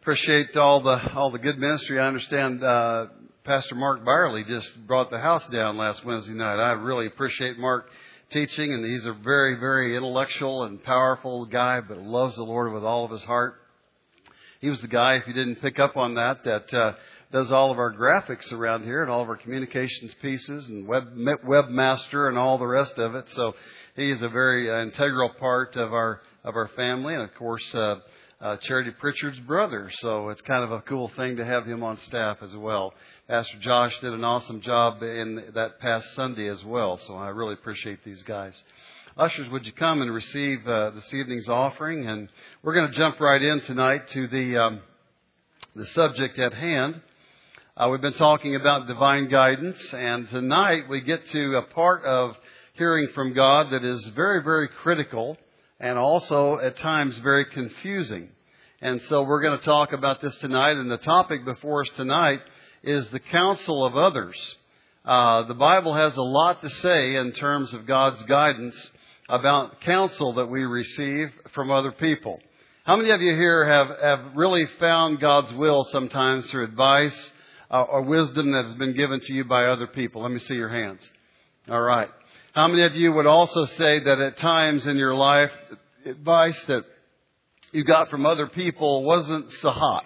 Appreciate all the good ministry. I understand Pastor Mark Byerly just brought the house down last Wednesday night. I really appreciate Mark teaching, and he's a very, very intellectual and powerful guy, but loves the Lord with all of his heart. He was the guy, if you didn't pick up on that does all of our graphics around here and all of our communications pieces and webmaster and all the rest of it. So he is a very integral part of our family, and of course, Charity Pritchard's brother. So it's kind of a cool thing to have him on staff as well. Pastor Josh did an awesome job in that past Sunday as well. So I really appreciate these guys. Ushers, would you come and receive this evening's offering? And we're going to jump right in tonight to the subject at hand. We've been talking about divine guidance, and tonight we get to a part of hearing from God that is very, very critical and also at times very confusing. And so we're going to talk about this tonight, and the topic before us tonight is the counsel of others. The Bible has a lot to say in terms of God's guidance about counsel that we receive from other people. How many of you here have really found God's will sometimes through advice or wisdom that has been given to you by other people? Let me see your hands. All right. How many of you would also say that at times in your life, advice that you got from other people wasn't so hot?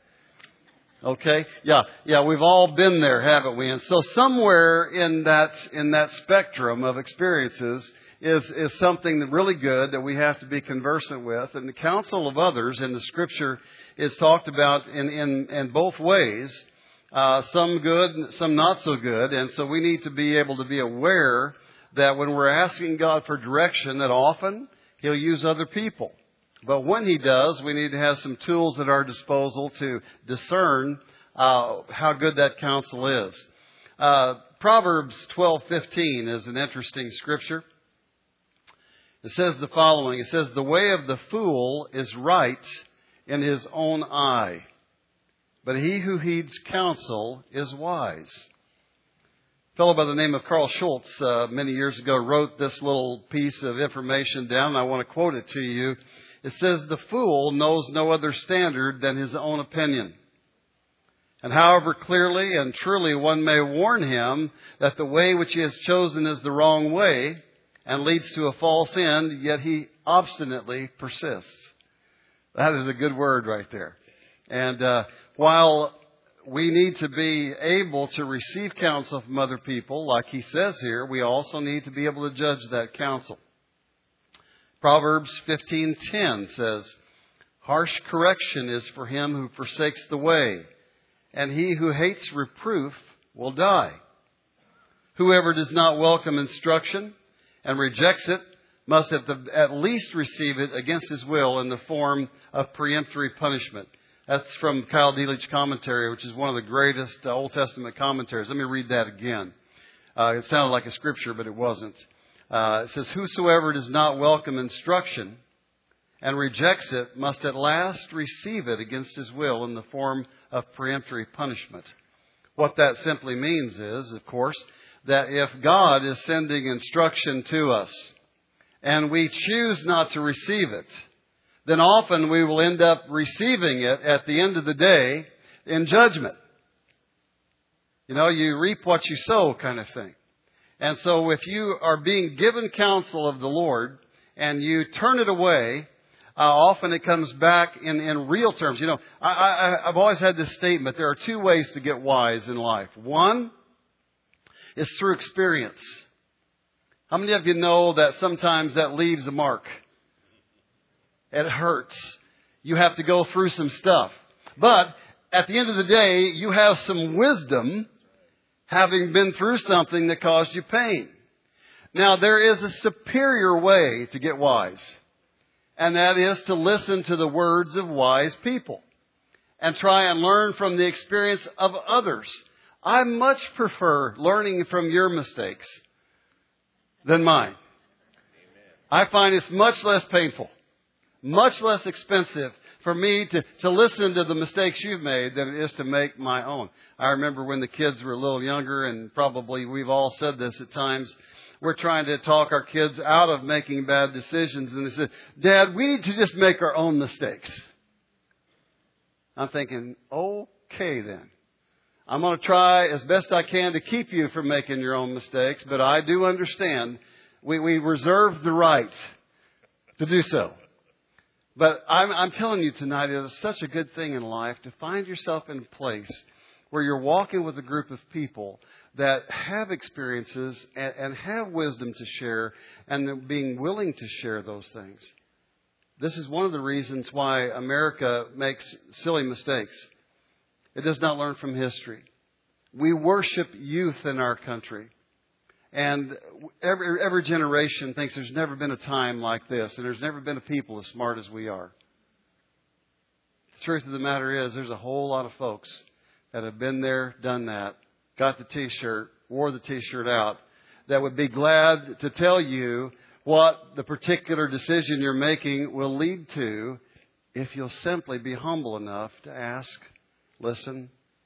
Okay? Yeah, we've all been there, haven't we? And so somewhere in that spectrum of experiences is something really good that we have to be conversant with. And the counsel of others in the Scripture is talked about in both ways. Some good, some not so good. And so we need to be able to be aware that when we're asking God for direction, that often He'll use other people. But when He does, we need to have some tools at our disposal to discern how good that counsel is. Proverbs 12:15 is an interesting scripture. It says the following. It says, "The way of the fool is right in his own eye, but he who heeds counsel is wise." A fellow by the name of Carl Schultz many years ago wrote this little piece of information down, and I want to quote it to you. It says, "The fool knows no other standard than his own opinion. And however clearly and truly one may warn him that the way which he has chosen is the wrong way and leads to a false end, yet he obstinately persists." That is a good word right there. And while we need to be able to receive counsel from other people, like he says here, we also need to be able to judge that counsel. Proverbs 15:10 says, "Harsh correction is for him who forsakes the way, and he who hates reproof will die. Whoever does not welcome instruction and rejects it must at least receive it against his will in the form of peremptory punishment." That's from Kyle Delitzsch commentary, which is one of the greatest Old Testament commentaries. Let me read that again. It sounded like a scripture, but it wasn't. It says, "Whosoever does not welcome instruction and rejects it must at last receive it against his will in the form of peremptory punishment." What that simply means is, of course, that if God is sending instruction to us and we choose not to receive it, then often we will end up receiving it at the end of the day in judgment. You know, you reap what you sow kind of thing. And so if you are being given counsel of the Lord and you turn it away, often it comes back in real terms. You know, I've always had this statement. There are two ways to get wise in life. One is through experience. How many of you know that sometimes that leaves a mark? It hurts. You have to go through some stuff. But at the end of the day, you have some wisdom having been through something that caused you pain. Now, there is a superior way to get wise. And that is to listen to the words of wise people and try and learn from the experience of others. I much prefer learning from your mistakes than mine. I find it's much less painful, much less expensive for me to listen to the mistakes you've made than it is to make my own. I remember when the kids were a little younger, and probably we've all said this at times, we're trying to talk our kids out of making bad decisions. And they said, "Dad, we need to just make our own mistakes." I'm thinking, okay then. I'm going to try as best I can to keep you from making your own mistakes, but I do understand we reserve the right to do so. But I'm telling you tonight, it is such a good thing in life to find yourself in a place where you're walking with a group of people that have experiences and have wisdom to share and being willing to share those things. This is one of the reasons why America makes silly mistakes. It does not learn from history. We worship youth in our country. And every generation thinks there's never been a time like this, and there's never been a people as smart as we are. The truth of the matter is, there's a whole lot of folks that have been there, done that, got the T-shirt, wore the T-shirt out, that would be glad to tell you what the particular decision you're making will lead to if you'll simply be humble enough to ask, listen,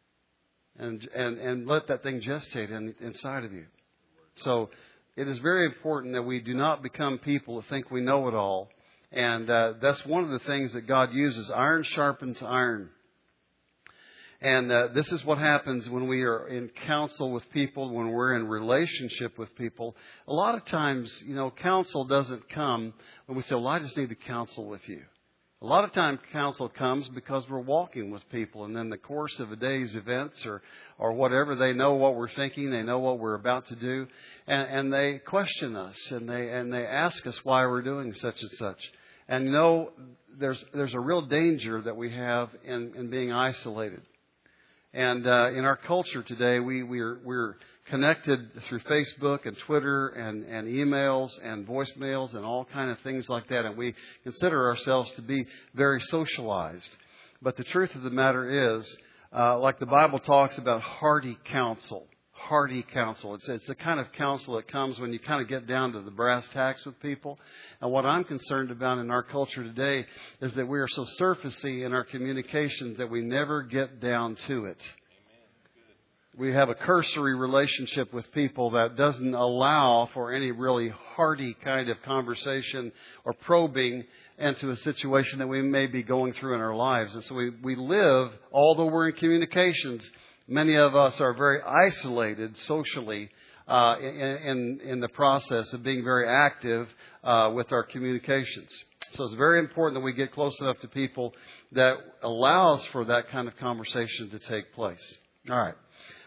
and let that thing gestate inside of you. So it is very important that we do not become people that think we know it all. And that's one of the things that God uses. Iron sharpens iron. And this is what happens when we are in counsel with people, when we're in relationship with people. A lot of times, counsel doesn't come when we say, well, I just need to counsel with you. A lot of times counsel comes because we're walking with people, and in the course of a day's events or whatever, they know what we're thinking, they know what we're about to do, and they question us and they ask us why we're doing such and such. And there's a real danger that we have in being isolated. And in our culture today, we're connected through Facebook and Twitter and emails and voicemails and all kind of things like that. And we consider ourselves to be very socialized. But the truth of the matter is, like the Bible talks about hearty counsel. Hearty counsel. It's the kind of counsel that comes when you kind of get down to the brass tacks with people. And what I'm concerned about in our culture today is that we are so surfacey in our communications that we never get down to it. We have a cursory relationship with people that doesn't allow for any really hearty kind of conversation or probing into a situation that we may be going through in our lives. And so we live, although we're in communications, many of us are very isolated socially in the process of being very active with our communications. So it's very important that we get close enough to people that allows for that kind of conversation to take place. All right.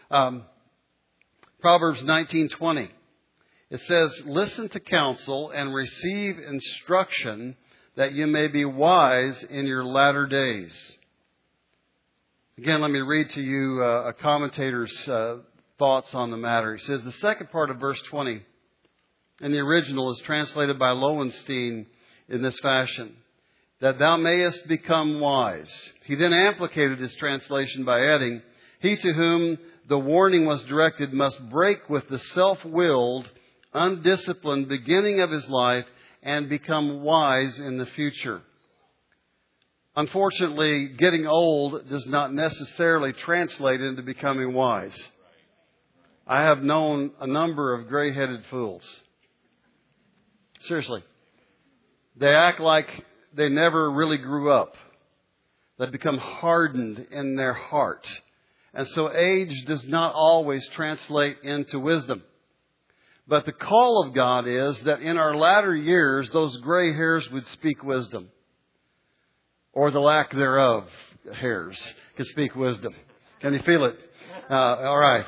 Proverbs 19:20. It says, "Listen to counsel and receive instruction, that you may be wise in your latter days." Again, let me read to you a commentator's thoughts on the matter. He says, the second part of verse 20 in the original is translated by Lowenstein in this fashion, "that thou mayest become wise." He then amplified his translation by adding, "He to whom the warning was directed must break with the self-willed, undisciplined beginning of his life and become wise in the future." Unfortunately, getting old does not necessarily translate into becoming wise. I have known a number of gray-headed fools. Seriously. They act like they never really grew up. They become hardened in their heart. And so age does not always translate into wisdom. But the call of God is that in our latter years, those gray hairs would speak wisdom. Or the lack thereof, hairs, can speak wisdom. Can you feel it? All right.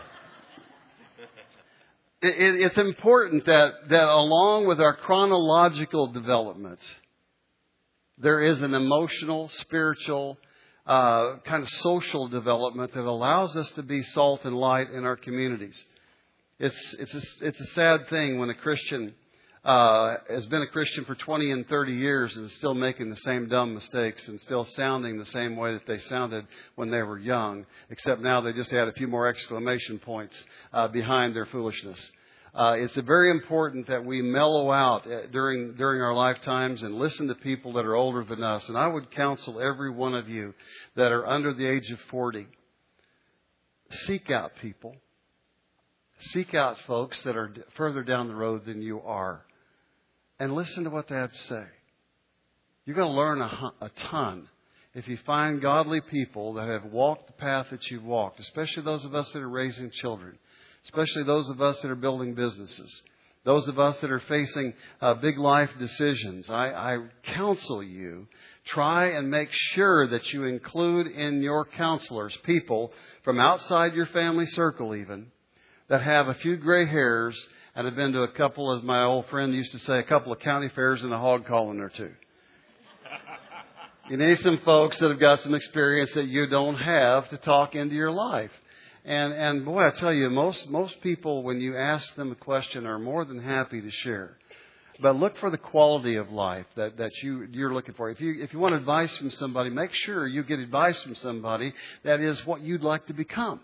It's important that along with our chronological development, there is an emotional, spiritual, kind of social development that allows us to be salt and light in our communities. It's a sad thing when a Christian has been a Christian for 20 and 30 years and is still making the same dumb mistakes and still sounding the same way that they sounded when they were young, except now they just add a few more exclamation points behind their foolishness. It's very important that we mellow out during our lifetimes and listen to people that are older than us. And I would counsel every one of you that are under the age of 40, seek out people. Seek out folks that are further down the road than you are. And listen to what they have to say. You're going to learn a ton. if you find godly people that have walked the path that you've walked, especially those of us that are raising children, especially those of us that are building businesses, those of us that are facing big life decisions, I counsel you, try and make sure that you include in your counselors people from outside your family circle even, that have a few gray hairs and have been to a couple, as my old friend used to say, a couple of county fairs and a hog calling or two. You need some folks that have got some experience that you don't have to talk into your life. And boy, I tell you, most people, when you ask them a question, are more than happy to share. But look for the quality of life that you're looking for. If you want advice from somebody, make sure you get advice from somebody that is what you'd like to become.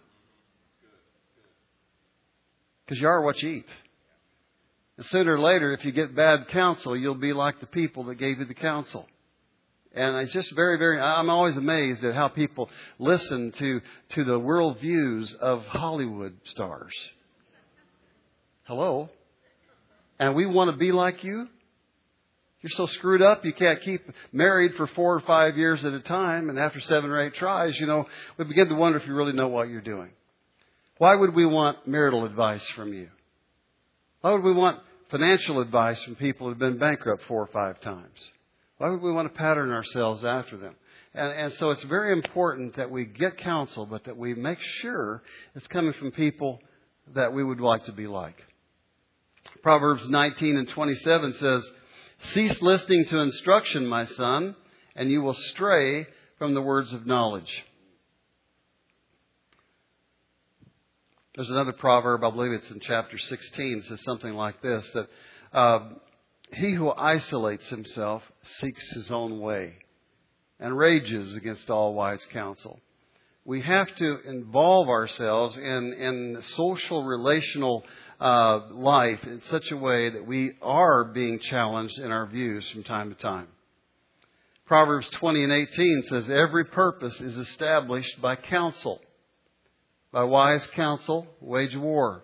Because you are what you eat. And sooner or later, if you get bad counsel, you'll be like the people that gave you the counsel. And it's just I'm always amazed at how people listen to the world views of Hollywood stars. Hello? And we want to be like you? You're so screwed up, you can't keep married for 4 or 5 years at a time. And after 7 or 8 tries, we begin to wonder if you really know what you're doing. Why would we want marital advice from you? Why would we want financial advice from people who have been bankrupt 4 or 5 times? Why would we want to pattern ourselves after them? And so it's very important that we get counsel, but that we make sure it's coming from people that we would like to be like. Proverbs 19:27 says, "Cease listening to instruction, my son, and you will stray from the words of knowledge." There's another proverb, I believe it's in chapter 16, says something like this, that he who isolates himself seeks his own way and rages against all wise counsel. We have to involve ourselves in social, relational life in such a way that we are being challenged in our views from time to time. Proverbs 20:18 says, "Every purpose is established by counsel. By wise counsel, wage war."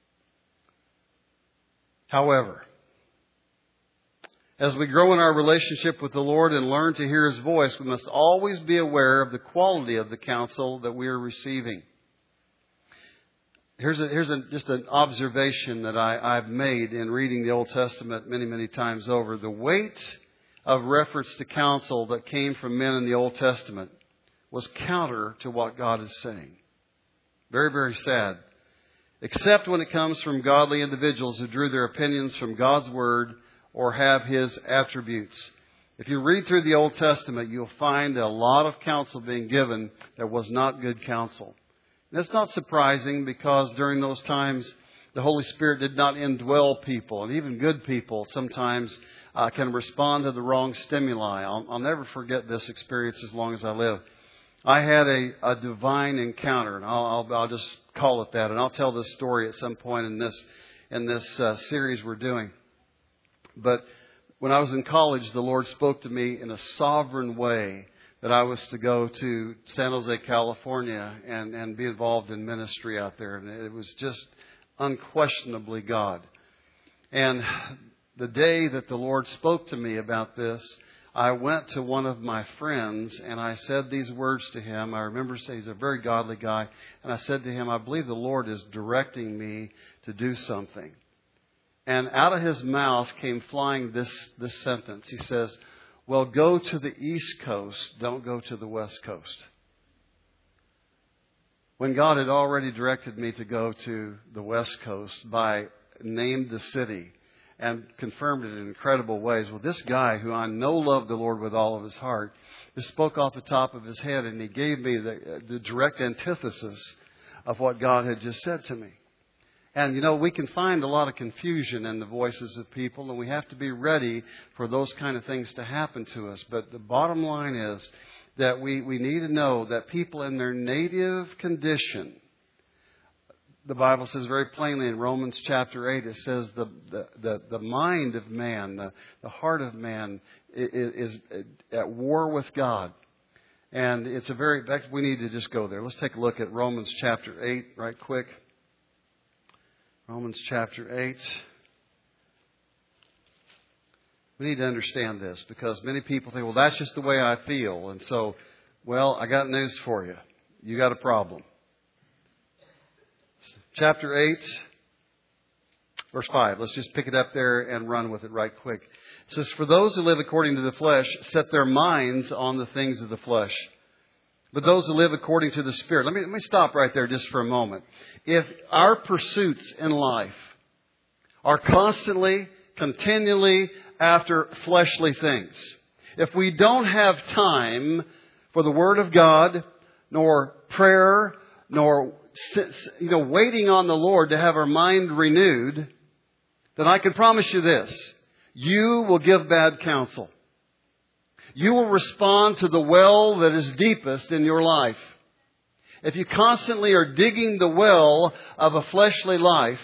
However, as we grow in our relationship with the Lord and learn to hear His voice, we must always be aware of the quality of the counsel that we are receiving. Here's just an observation that I've made in reading the Old Testament many, many times over. The weight of reference to counsel that came from men in the Old Testament was counter to what God is saying. Very, very sad. Except when it comes from godly individuals who drew their opinions from God's Word or have His attributes. If you read through the Old Testament, you'll find a lot of counsel being given that was not good counsel. And that's not surprising, because during those times, the Holy Spirit did not indwell people. And even good people sometimes can respond to the wrong stimuli. I'll never forget this experience as long as I live. I had a divine encounter, and I'll just call it that. And I'll tell this story at some point in this series we're doing. But when I was in college, the Lord spoke to me in a sovereign way that I was to go to San Jose, California, and be involved in ministry out there. And it was just unquestionably God. And the day that the Lord spoke to me about this, I went to one of my friends and I said these words to him. I remember saying, he's a very godly guy. And I said to him, "I believe the Lord is directing me to do something." And out of his mouth came flying this sentence. He says, "Well, go to the East Coast. Don't go to the West Coast." When God had already directed me to go to the West Coast by named the city and confirmed it in incredible ways. Well, this guy, who I know loved the Lord with all of his heart, just spoke off the top of his head, and he gave me the direct antithesis of what God had just said to me. And, we can find a lot of confusion in the voices of people, and we have to be ready for those kind of things to happen to us. But the bottom line is that we need to know that people in their native condition, the Bible says very plainly in Romans chapter 8, it says the mind of man, the heart of man is at war with God. And in fact, we need to just go there. Let's take a look at Romans chapter 8 right quick. Romans chapter 8. We need to understand this, because many people think, well, that's just the way I feel. And so Well, I got news for you. You got a problem. Chapter 8, verse 5. Let's just pick it up there and run with it right quick. It says, "For those who live according to the flesh set their minds on the things of the flesh. But those who live according to the Spirit." Let me stop right there just for a moment. If our pursuits in life are constantly, continually after fleshly things, if we don't have time for the Word of God, nor prayer, nor waiting on the Lord to have our mind renewed, then I can promise you this: you will give bad counsel. You will respond to the well that is deepest in your life. If you constantly are digging the well of a fleshly life,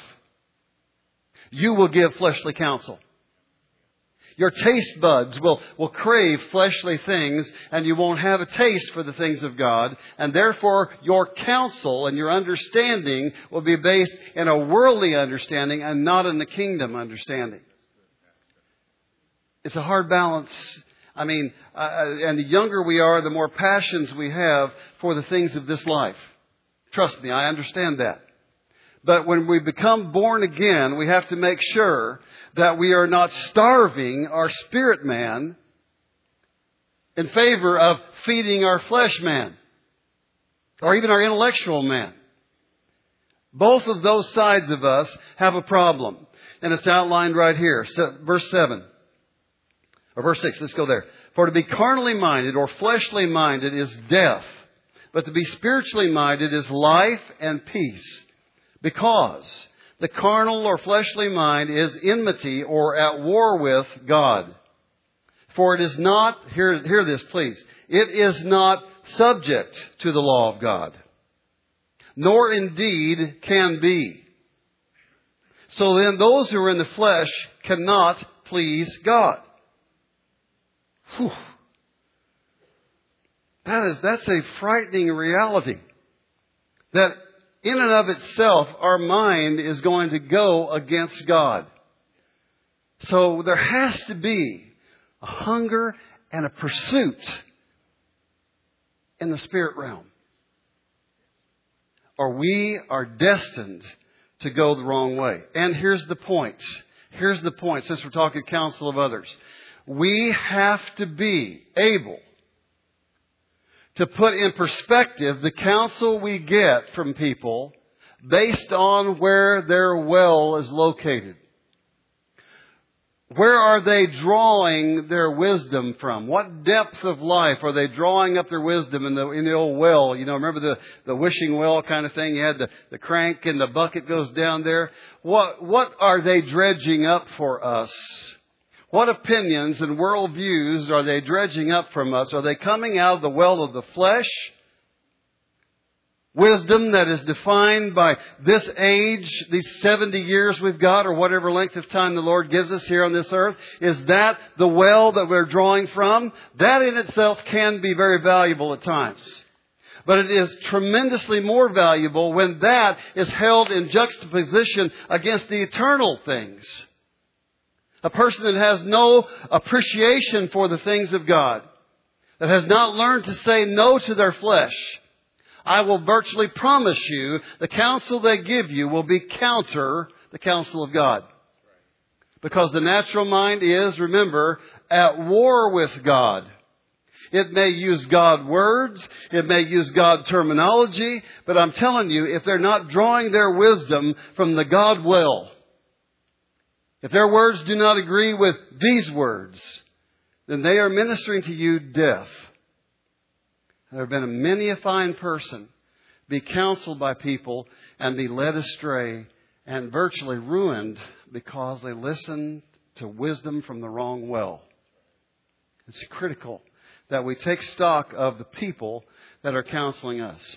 you will give fleshly counsel. Your taste buds will crave fleshly things, and you won't have a taste for the things of God. And therefore, your counsel and your understanding will be based in a worldly understanding and not in the kingdom understanding. It's a hard balance. And the younger we are, the more passions we have for the things of this life. Trust me, I understand that. But when we become born again, we have to make sure that we are not starving our spirit man in favor of feeding our flesh man or even our intellectual man. Both of those sides of us have a problem. And it's outlined right here. So, verse 7. Or verse 6, let's go there. "For to be carnally minded or fleshly minded is death, but to be spiritually minded is life and peace. Because the carnal or fleshly mind is enmity or at war with God. For it is not," hear this please, "it is not subject to the law of God, nor indeed can be. So then those who are in the flesh cannot please God." Whew. That's a frightening reality. That in and of itself, our mind is going to go against God. So there has to be a hunger and a pursuit in the spirit realm, or we are destined to go the wrong way. And here's the point. Since we're talking counsel of others. We have to be able to put in perspective the counsel we get from people based on where their well is located. Where are they drawing their wisdom from? What depth of life are they drawing up their wisdom in the old well? Remember the wishing well kind of thing? You had the crank and the bucket goes down there. What are they dredging up for us? What opinions and worldviews are they dredging up from us? Are they coming out of the well of the flesh? Wisdom that is defined by this age, these 70 years we've got, or whatever length of time the Lord gives us here on this earth. Is that the well that we're drawing from? That in itself can be very valuable at times. But it is tremendously more valuable when that is held in juxtaposition against the eternal things. A person that has no appreciation for the things of God, that has not learned to say no to their flesh, I will virtually promise you the counsel they give you will be counter the counsel of God. Because the natural mind is, remember, at war with God. It may use God words, it may use God terminology, but I'm telling you, if they're not drawing their wisdom from the God well, if their words do not agree with these words, then they are ministering to you death. There have been many a fine person be counseled by people and be led astray and virtually ruined because they listened to wisdom from the wrong well. It's critical that we take stock of the people that are counseling us.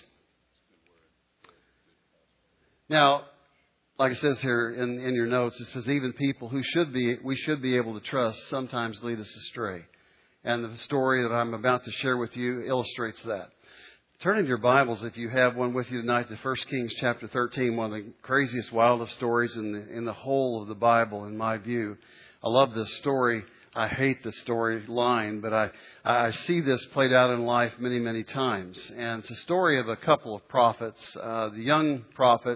Now, like it says here in your notes, it says even people who we should be able to trust sometimes lead us astray. And the story that I'm about to share with you illustrates that. Turn in your Bibles, if you have one with you tonight, to 1 Kings chapter 13, one of the craziest, wildest stories in the whole of the Bible, in my view. I love this story I hate the storyline, but I see this played out in life many, many times. And it's a story of a couple of prophets. The young prophet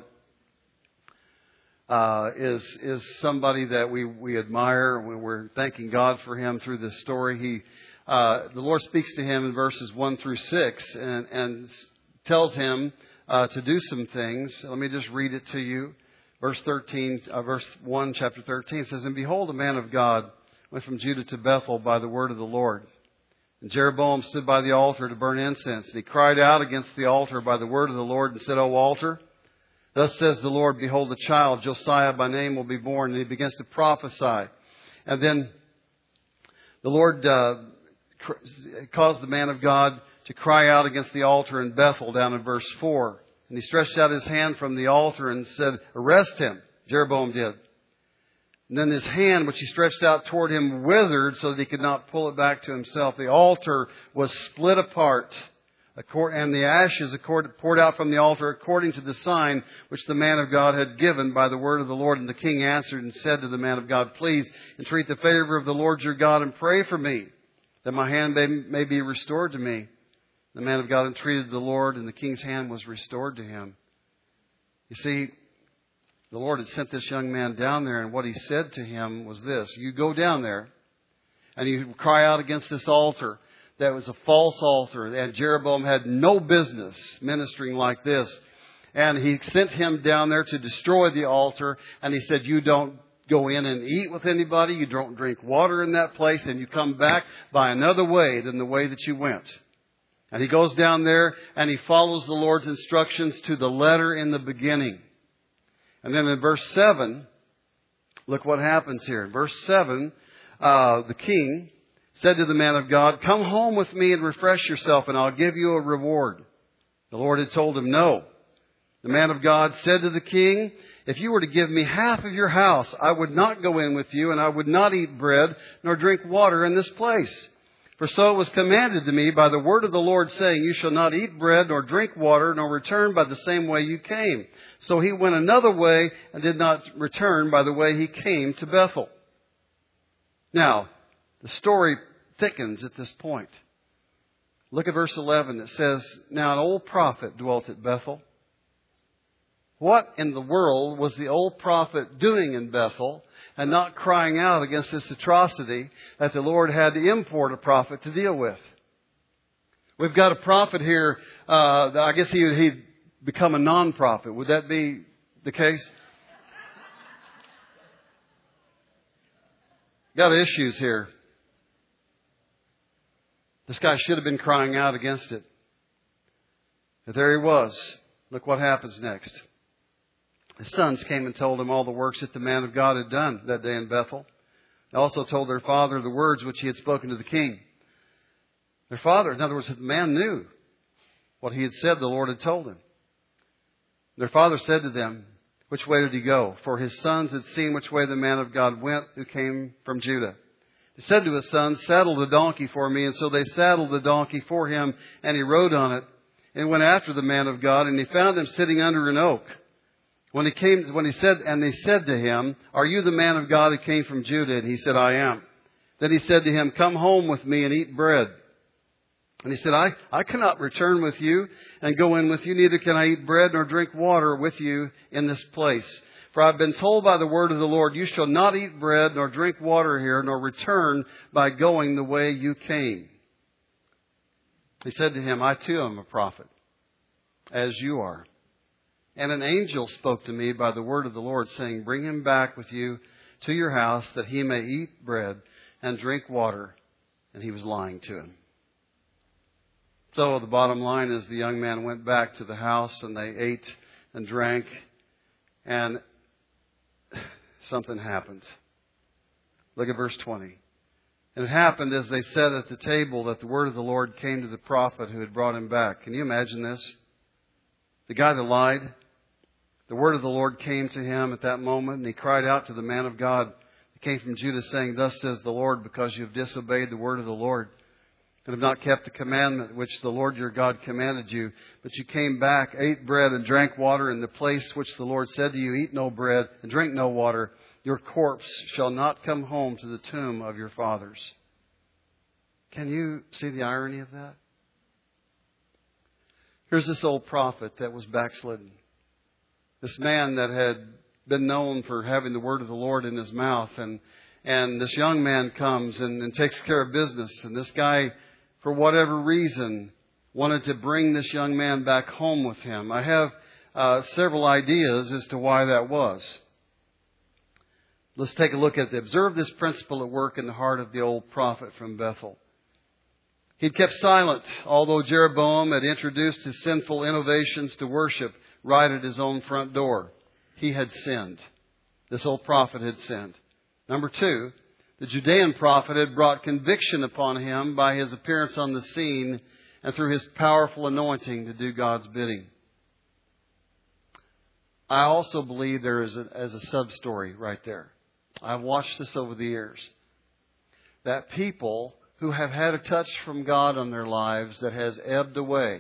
is somebody that we admire. We're thanking God for him through this story. The Lord speaks to him in verses 1 through 6 and tells him to do some things. Let me just read it to you. Verse 1, chapter 13 says, "And behold, a man of God went from Judah to Bethel by the word of the Lord. And Jeroboam stood by the altar to burn incense. And he cried out against the altar by the word of the Lord and said, O altar, thus says the Lord, behold, a child, Josiah by name, will be born." And he begins to prophesy. And then the Lord caused the man of God to cry out against the altar in Bethel, down in verse 4. And he stretched out his hand from the altar and said, "Arrest him." Jeroboam did. And then his hand, which he stretched out toward him, withered so that he could not pull it back to himself. The altar was split apart, and the ashes poured out from the altar according to the sign which the man of God had given by the word of the Lord. And the king answered and said to the man of God, "Please entreat the favor of the Lord your God and pray for me, that my hand may be restored to me." The man of God entreated the Lord, and the king's hand was restored to him. You see, the Lord had sent this young man down there, and what he said to him was this: you go down there, and you cry out against this altar. That was a false altar, and Jeroboam had no business ministering like this. And he sent him down there to destroy the altar, and he said, you don't go in and eat with anybody, you don't drink water in that place, and you come back by another way than the way that you went. And he goes down there and he follows the Lord's instructions to the letter in the beginning. And then in verse 7, look what happens here. In verse 7, the king said to the man of God, "Come home with me and refresh yourself, and I'll give you a reward." The Lord had told him no. The man of God said to the king, "If you were to give me half of your house, I would not go in with you, and I would not eat bread nor drink water in this place. For so it was commanded to me by the word of the Lord, saying, you shall not eat bread nor drink water, nor return by the same way you came." So he went another way and did not return by the way he came to Bethel. Now, the story thickens at this point. Look at verse 11. It says, "Now an old prophet dwelt at Bethel." What in the world was the old prophet doing in Bethel and not crying out against this atrocity that the Lord had to import a prophet to deal with? We've got a prophet here. I guess he'd become a non-prophet. Would that be the case? Got issues here. This guy should have been crying out against it. But there he was. Look what happens next. His sons came and told him all the works that the man of God had done that day in Bethel. They also told their father the words which he had spoken to the king. Their father, in other words, the man knew what he had said the Lord had told him. Their father said to them, "Which way did he go?" For his sons had seen which way the man of God went who came from Judah. He said to his sons, "Saddle the donkey for me." And so they saddled the donkey for him, and he rode on it, and went after the man of God, and he found him sitting under an oak. They said to him, "Are you the man of God who came from Judah?" And he said, "I am." Then he said to him, "Come home with me and eat bread." And he said, I cannot return with you and go in with you, neither can I eat bread nor drink water with you in this place. For I have been told by the word of the Lord, you shall not eat bread nor drink water here, nor return by going the way you came. He said to him, "I too am a prophet, as you are. And an angel spoke to me by the word of the Lord, saying, bring him back with you to your house, that he may eat bread and drink water." And he was lying to him. So the bottom line is the young man went back to the house, and they ate and drank, and something happened. Look at verse 20. "And it happened as they sat at the table that the word of the Lord came to the prophet who had brought him back." Can you imagine this? The guy that lied, the word of the Lord came to him at that moment, and he cried out to the man of God that came from Judah, saying, "Thus says the Lord, because you have disobeyed the word of the Lord, and have not kept the commandment which the Lord your God commanded you, but you came back, ate bread, and drank water in the place which the Lord said to you, eat no bread and drink no water. Your corpse shall not come home to the tomb of your fathers. Can you see the irony of that? Here's this old prophet that was backslidden. This man that had been known for having the word of the Lord in his mouth. And this young man comes and takes care of business. And this guy, for whatever reason, wanted to bring this young man back home with him. I have several ideas as to why that was. Let's take a look at it. Observe this principle at work in the heart of the old prophet from Bethel. He'd kept silent, although Jeroboam had introduced his sinful innovations to worship right at his own front door. He had sinned. This old prophet had sinned. Number two, the Judean prophet had brought conviction upon him by his appearance on the scene and through his powerful anointing to do God's bidding. I also believe there is a sub-story right there. I've watched this over the years. That people who have had a touch from God on their lives that has ebbed away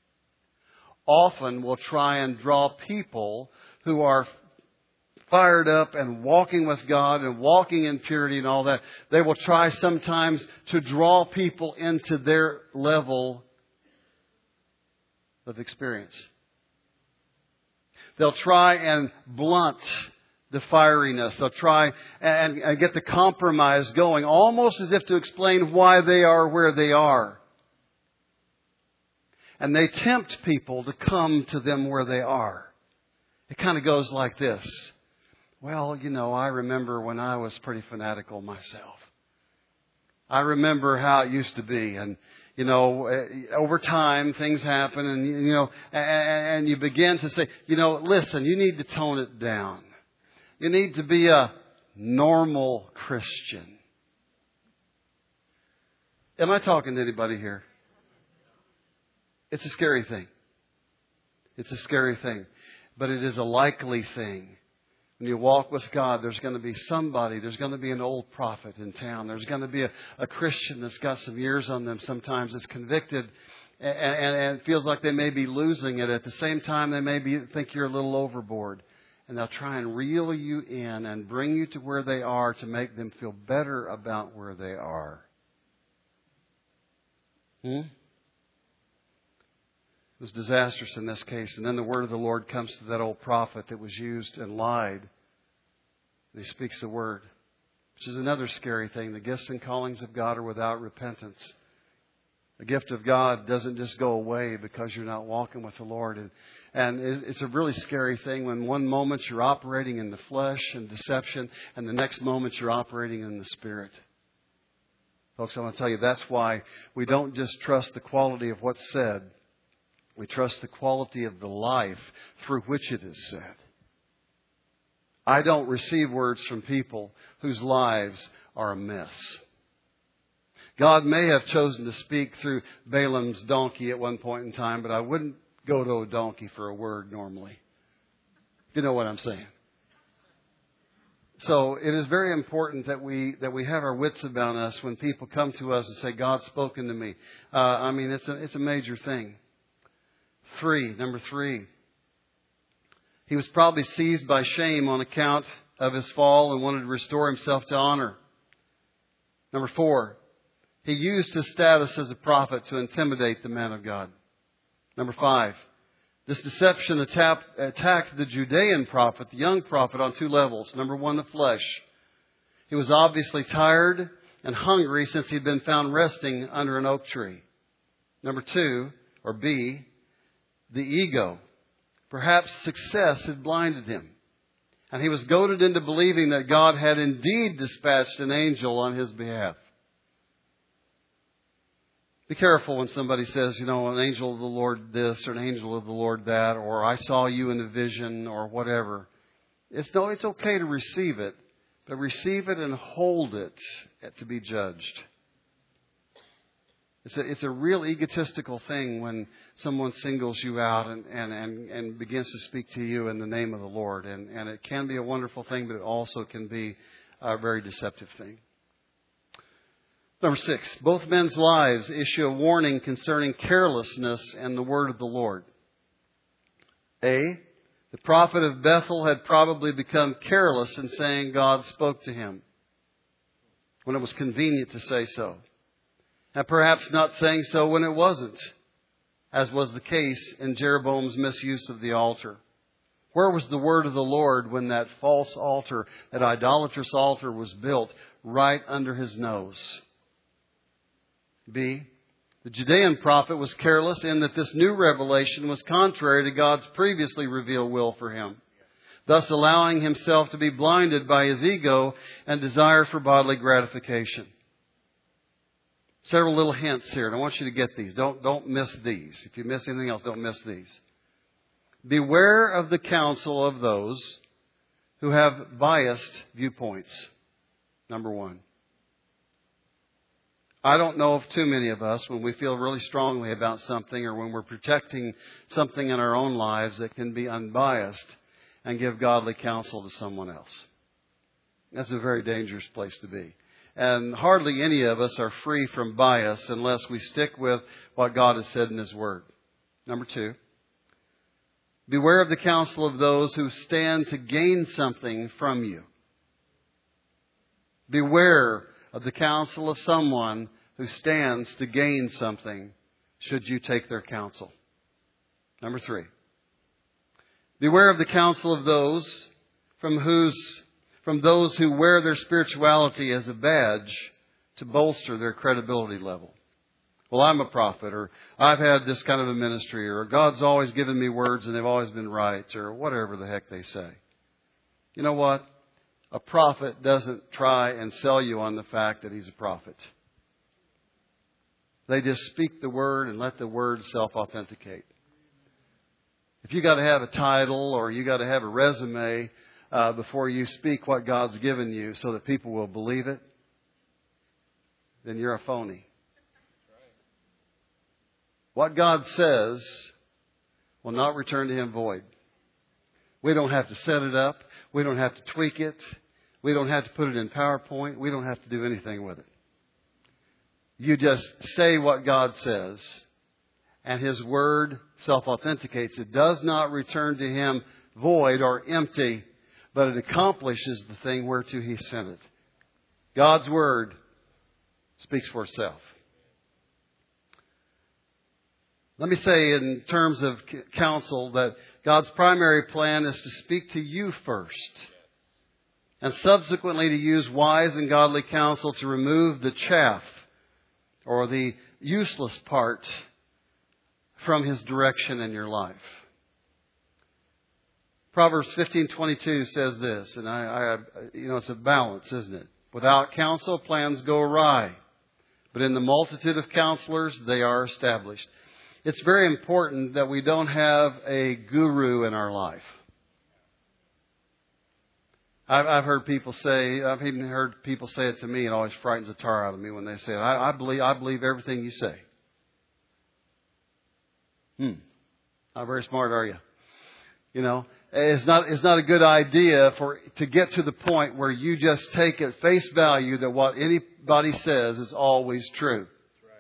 often will try and draw people who are fired up and walking with God and walking in purity and all that. They will try sometimes to draw people into their level of experience. They'll try and blunt the fieriness. They'll try and get the compromise going, almost as if to explain why they are where they are. And they tempt people to come to them where they are. It kind of goes like this. Well, I remember when I was pretty fanatical myself. I remember how it used to be. And, over time things happen and you begin to say, listen, you need to tone it down. You need to be a normal Christian. Am I talking to anybody here? It's a scary thing. It's a scary thing. But it is a likely thing. When you walk with God, there's going to be somebody. There's going to be an old prophet in town. There's going to be a Christian that's got some years on them sometimes, that's convicted and it feels like they may be losing it. At the same time, they may think you're a little overboard. And they'll try and reel you in and bring you to where they are to make them feel better about where they are. It was disastrous in this case. And then the word of the Lord comes to that old prophet that was used and lied. And he speaks the word, which is another scary thing. The gifts and callings of God are without repentance. The gift of God doesn't just go away because you're not walking with the Lord. And it's a really scary thing when one moment you're operating in the flesh and deception, and the next moment you're operating in the Spirit. Folks, I want to tell you, that's why we don't just trust the quality of what's said. We trust the quality of the life through which it is said. I don't receive words from people whose lives are a mess. God may have chosen to speak through Balaam's donkey at one point in time, but I wouldn't go to a donkey for a word normally. You know what I'm saying? So it is very important that we have our wits about us when people come to us and say, God's spoken to me. It's a major thing. Number three. He was probably seized by shame on account of his fall and wanted to restore himself to honor. Number 4. He used his status as a prophet to intimidate the man of God. Number 5. This deception attacked the Judean prophet, the young prophet, on 2 levels. Number 1, the flesh. He was obviously tired and hungry since he'd been found resting under an oak tree. Number 2, or B, the ego. Perhaps success had blinded him. And he was goaded into believing that God had indeed dispatched an angel on his behalf. Be careful when somebody says, an angel of the Lord this or an angel of the Lord that, or I saw you in a vision or whatever. It's okay to receive it, but receive it and hold it to be judged. It's a real egotistical thing when someone singles you out and begins to speak to you in the name of the Lord. And it can be a wonderful thing, but it also can be a very deceptive thing. Number 6, both men's lives issue a warning concerning carelessness and the word of the Lord. A, The prophet of Bethel had probably become careless in saying God spoke to him when it was convenient to say so, and perhaps not saying so when it wasn't, as was the case in Jeroboam's misuse of the altar. Where was the word of the Lord when that false altar, that idolatrous altar, was built right under his nose? B, the Judean prophet was careless in that this new revelation was contrary to God's previously revealed will for him, thus allowing himself to be blinded by his ego and desire for bodily gratification. Several little hints here, and I want you to get these. Don't miss these. If you miss anything else, don't miss these. Beware of the counsel of those who have biased viewpoints. Number one. I don't know of too many of us, when we feel really strongly about something or when we're protecting something in our own lives, that can be unbiased and give godly counsel to someone else. That's a very dangerous place to be. And hardly any of us are free from bias unless we stick with what God has said in His Word. Number two, beware of the counsel of those who stand to gain something from you. Beware of the counsel of someone who stands to gain something should you take their counsel. Number three, beware of the counsel of those from those who wear their spirituality as a badge to bolster their credibility level. Well, I'm a prophet, or I've had this kind of a ministry, or God's always given me words and they've always been right, or whatever the heck they say. You know what? A prophet doesn't try and sell you on the fact that he's a prophet. They just speak the word and let the word self-authenticate. If you got to have a title or you got to have a resume before you speak what God's given you so that people will believe it, then you're a phony. What God says will not return to Him void. We don't have to set it up. We don't have to tweak it. We don't have to put it in PowerPoint. We don't have to do anything with it. You just say what God says, and His Word self-authenticates. It does not return to Him void or empty, but it accomplishes the thing whereto He sent it. God's Word speaks for itself. Let me say in terms of counsel that God's primary plan is to speak to you first, and subsequently to use wise and godly counsel to remove the chaff or the useless part from His direction in your life. Proverbs 15:22 says this, and it's a balance, isn't it? Without counsel, plans go awry, but in the multitude of counselors, they are established. It's very important that we don't have a guru in our life. I've heard people say, I've even heard people say it to me, and it always frightens the tar out of me when they say it. I believe everything you say. Not very smart, are you? You know, it's not a good idea to get to the point where you just take at face value that what anybody says is always true.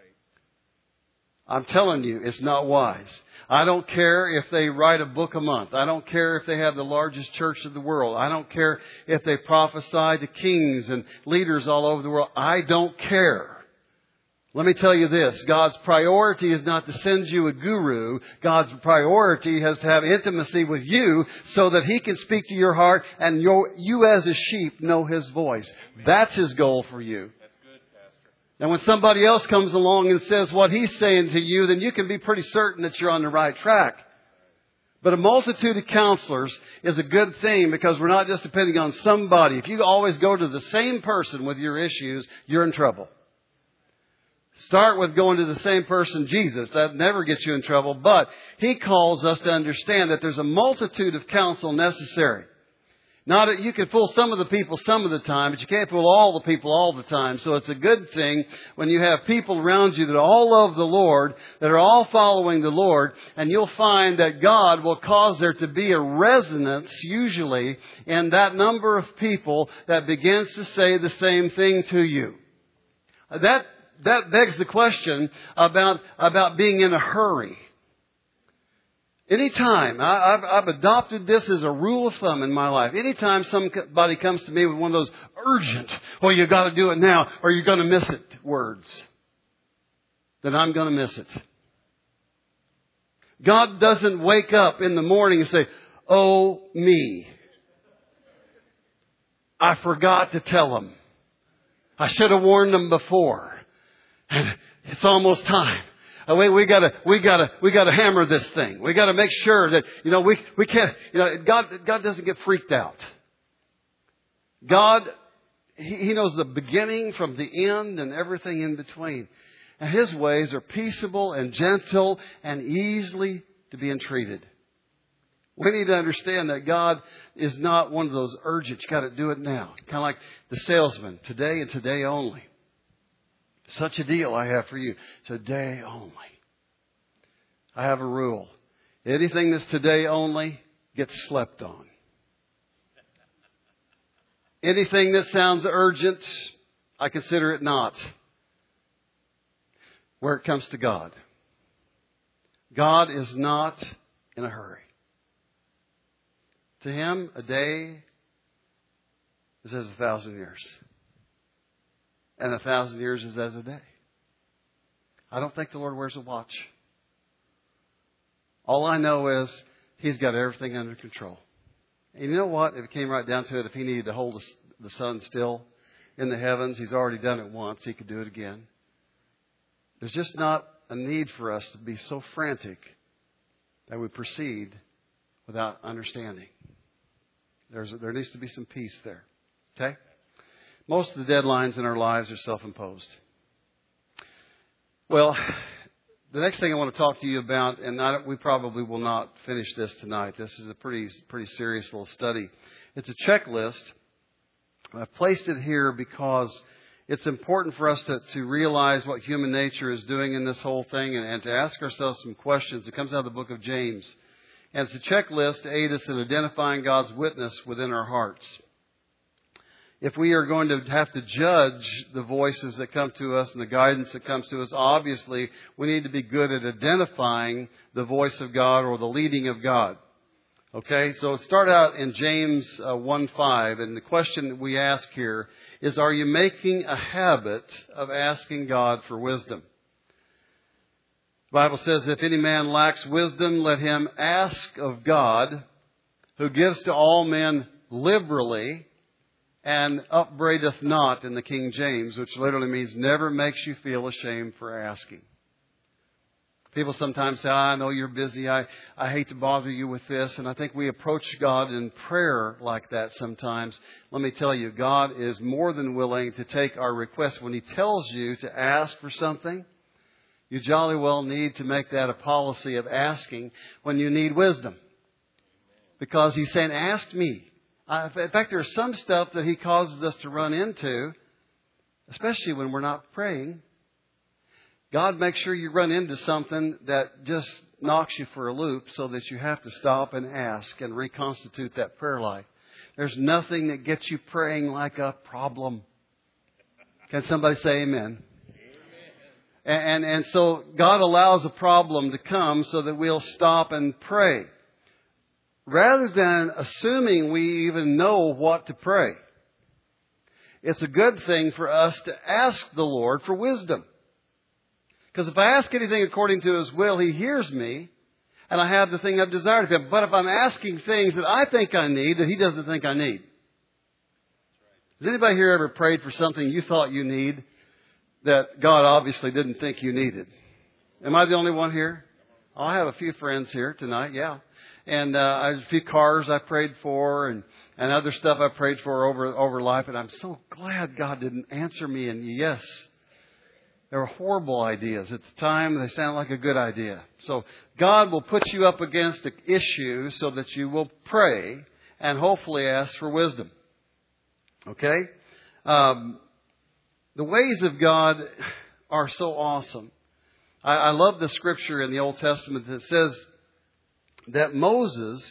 I'm telling you, it's not wise. I don't care if they write a book a month. I don't care if they have the largest church in the world. I don't care if they prophesy to kings and leaders all over the world. I don't care. Let me tell you this. God's priority is not to send you a guru. God's priority is to have intimacy with you so that He can speak to your heart and you as a sheep know His voice. That's His goal for you. And when somebody else comes along and says what he's saying to you, then you can be pretty certain that you're on the right track. But a multitude of counselors is a good thing because we're not just depending on somebody. If you always go to the same person with your issues, you're in trouble. Start with going to the same person, Jesus. That never gets you in trouble. But He calls us to understand that there's a multitude of counsel necessary. You can fool some of the people some of the time, but you can't fool all the people all the time. So it's a good thing when you have people around you that all love the Lord, that are all following the Lord, and you'll find that God will cause there to be a resonance, usually, in that number of people that begins to say the same thing to you. That begs the question about being in a hurry. Anytime, I've adopted this as a rule of thumb in my life. Anytime somebody comes to me with one of those urgent, well, you got to do it now or you're going to miss it words, then I'm going to miss it. God doesn't wake up in the morning and say, oh, me. I forgot to tell them. I should have warned them before. And it's almost time. We gotta hammer this thing. We gotta make sure that, we can't, God doesn't get freaked out. God, He knows the beginning from the end and everything in between. And His ways are peaceable and gentle and easily to be entreated. We need to understand that God is not one of those urgent, you got to do it now. Kind of like the salesman, today and today only. Such a deal I have for you. Today only. I have a rule. Anything that's today only gets slept on. Anything that sounds urgent, I consider it not. Where it comes to God. God is not in a hurry. To Him, a day is as 1,000 years. And 1,000 years is as a day. I don't think the Lord wears a watch. All I know is He's got everything under control. And you know what? If it came right down to it, if He needed to hold the sun still in the heavens, He's already done it once. He could do it again. There's just not a need for us to be so frantic that we proceed without understanding. There needs to be some peace there. Okay? Most of the deadlines in our lives are self-imposed. Well, the next thing I want to talk to you about, and we probably will not finish this tonight. This is a pretty serious little study. It's a checklist. I've placed it here because it's important for us to realize what human nature is doing in this whole thing and to ask ourselves some questions. It comes out of the book of James. And it's a checklist to aid us in identifying God's witness within our hearts. If we are going to have to judge the voices that come to us and the guidance that comes to us, obviously we need to be good at identifying the voice of God or the leading of God. Okay, so start out in James 1:5, and the question that we ask here is, are you making a habit of asking God for wisdom? The Bible says, if any man lacks wisdom, let him ask of God, who gives to all men liberally and upbraideth not, in the King James, which literally means never makes you feel ashamed for asking. People sometimes say, I know you're busy. I hate to bother you with this. And I think we approach God in prayer like that sometimes. Let me tell you, God is more than willing to take our request. When He tells you to ask for something, you jolly well need to make that a policy of asking when you need wisdom. Because He's saying, ask me. In fact, there's some stuff that He causes us to run into, especially when we're not praying. God makes sure you run into something that just knocks you for a loop so that you have to stop and ask and reconstitute that prayer life. There's nothing that gets you praying like a problem. Can somebody say amen? And so God allows a problem to come so that we'll stop and pray. Rather than assuming we even know what to pray. It's a good thing for us to ask the Lord for wisdom. Because if I ask anything according to His will, He hears me, and I have the thing I've desired of Him. But if I'm asking things that I think I need, that He doesn't think I need. Has anybody here ever prayed for something you thought you need that God obviously didn't think you needed? Am I the only one here? I have a few friends here tonight, yeah. And a few cars I prayed for and other stuff I prayed for over life. And I'm so glad God didn't answer me. And yes, they were horrible ideas. At the time, they sound like a good idea. So God will put you up against an issue so that you will pray and hopefully ask for wisdom. Okay? The ways of God are so awesome. I love the scripture in the Old Testament that says that Moses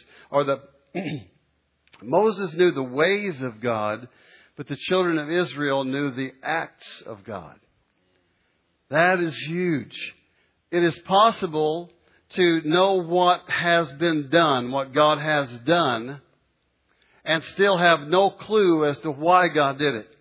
knew the ways of God, but the children of Israel knew the acts of God. That is huge. It is possible to know what has been done, what God has done, and still have no clue as to why God did it.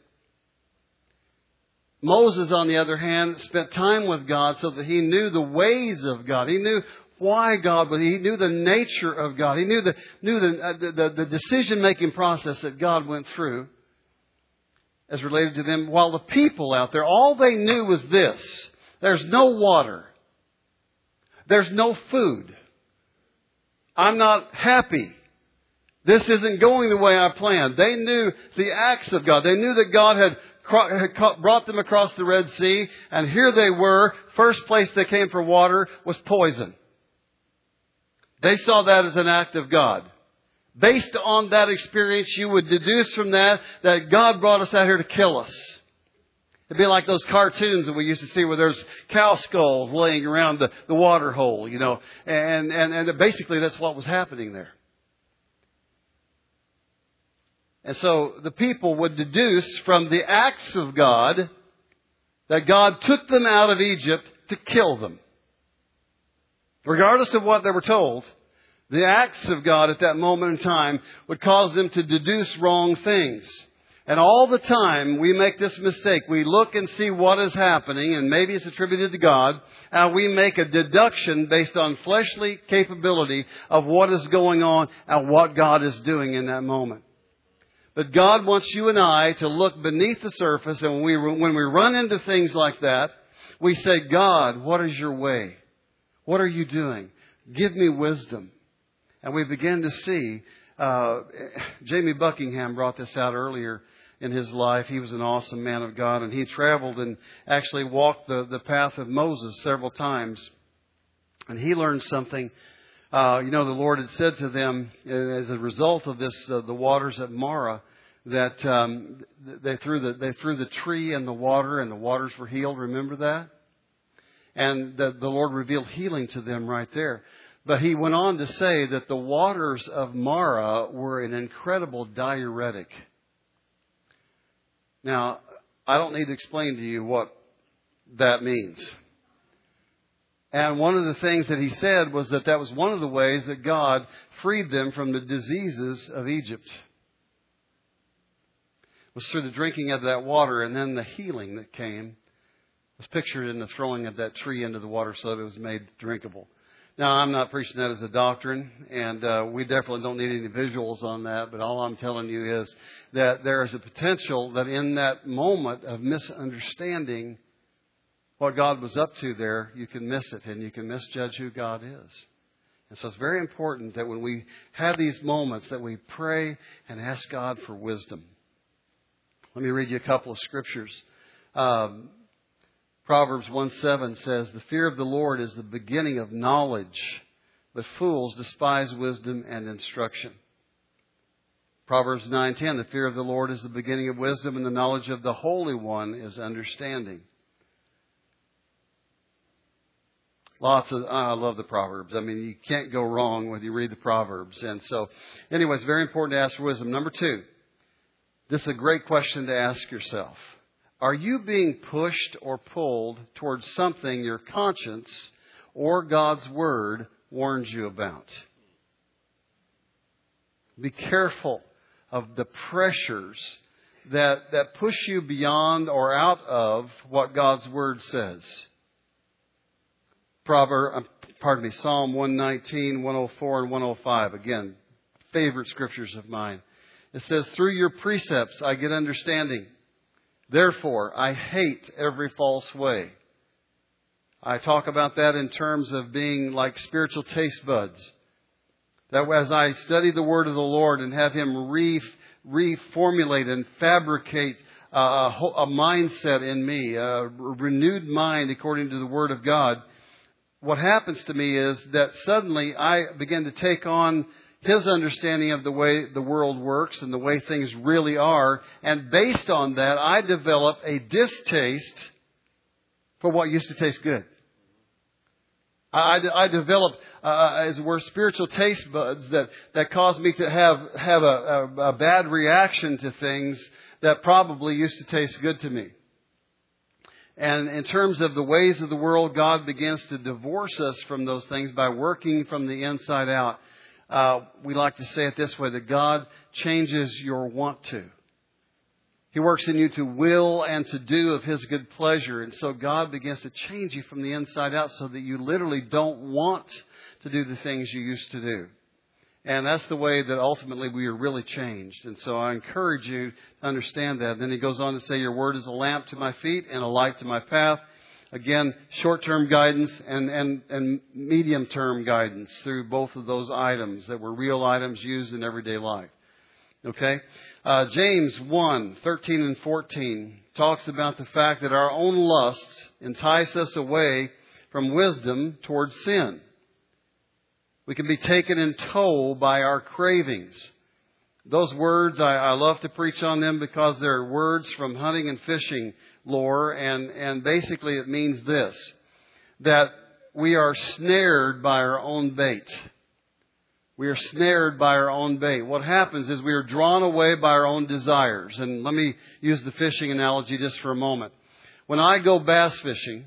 Moses, on the other hand, spent time with God so that he knew the ways of God. He knew why God was. He knew the nature of God. He knew the decision-making process that God went through as related to them. While the people out there, all they knew was this: there's no water. There's no food. I'm not happy. This isn't going the way I planned. They knew the acts of God. They knew that God had brought them across the Red Sea, and here they were. First place they came for water was poison. They saw that as an act of God. Based on that experience, you would deduce from that God brought us out here to kill us. It'd be like those cartoons that we used to see where there's cow skulls laying around the water hole, and basically that's what was happening there. And so the people would deduce from the acts of God that God took them out of Egypt to kill them. Regardless of what they were told, the acts of God at that moment in time would cause them to deduce wrong things. And all the time we make this mistake. We look and see what is happening, and maybe it's attributed to God, and we make a deduction based on fleshly capability of what is going on and what God is doing in that moment. But God wants you and I to look beneath the surface, and when we run into things like that, we say, God, what is your way? What are you doing? Give me wisdom. And we begin to see, Jamie Buckingham brought this out earlier in his life. He was an awesome man of God, and he traveled and actually walked the path of Moses several times. And he learned something. The Lord had said to them, as a result of this, the waters at Marah, that they threw the tree in the water, and the waters were healed. Remember that? And the Lord revealed healing to them right there. But he went on to say that the waters of Marah were an incredible diuretic. Now, I don't need to explain to you what that means. And one of the things that he said was that was one of the ways that God freed them from the diseases of Egypt. It was through the drinking of that water, and then the healing that came was pictured in the throwing of that tree into the water so that it was made drinkable. Now, I'm not preaching that as a doctrine, and we definitely don't need any visuals on that, but all I'm telling you is that there is a potential that in that moment of misunderstanding what God was up to there, you can miss it, and you can misjudge who God is. And so it's very important that when we have these moments that we pray and ask God for wisdom. Let me read you a couple of scriptures. Proverbs 1:7 says, "The fear of the Lord is the beginning of knowledge, but fools despise wisdom and instruction." Proverbs 9:10, "The fear of the Lord is the beginning of wisdom, and the knowledge of the Holy One is understanding." I love the Proverbs. I mean, you can't go wrong when you read the Proverbs. And so, anyway, it's very important to ask for wisdom. Number 2, this is a great question to ask yourself. Are you being pushed or pulled towards something your conscience or God's Word warns you about? Be careful of the pressures that push you beyond or out of what God's Word says. Psalm 119, 104, and 105. Again, favorite scriptures of mine. It says, "Through your precepts I get understanding. Therefore, I hate every false way." I talk about that in terms of being like spiritual taste buds. That as I study the Word of the Lord and have Him reformulate and fabricate a mindset in me, a renewed mind according to the Word of God, what happens to me is that suddenly I begin to take on His understanding of the way the world works and the way things really are. And based on that, I develop a distaste for what used to taste good. I develop, as it were, spiritual taste buds that cause me to have a bad reaction to things that probably used to taste good to me. And in terms of the ways of the world, God begins to divorce us from those things by working from the inside out. We like to say it this way, that God changes your want to. He works in you to will and to do of His good pleasure. And so God begins to change you from the inside out so that you literally don't want to do the things you used to do. And that's the way that ultimately we are really changed. And so I encourage you to understand that. And then he goes on to say, your word is a lamp to my feet and a light to my path. Again, short-term guidance and medium-term guidance through both of those items that were real items used in everyday life. Okay? James 1:13 and 14 talks about the fact that our own lusts entice us away from wisdom towards sin. We can be taken in tow by our cravings. Those words, I love to preach on them because they're words from hunting and fishing lore. And basically it means this, that we are snared by our own bait. We are snared by our own bait. What happens is we are drawn away by our own desires. And let me use the fishing analogy just for a moment. When I go bass fishing,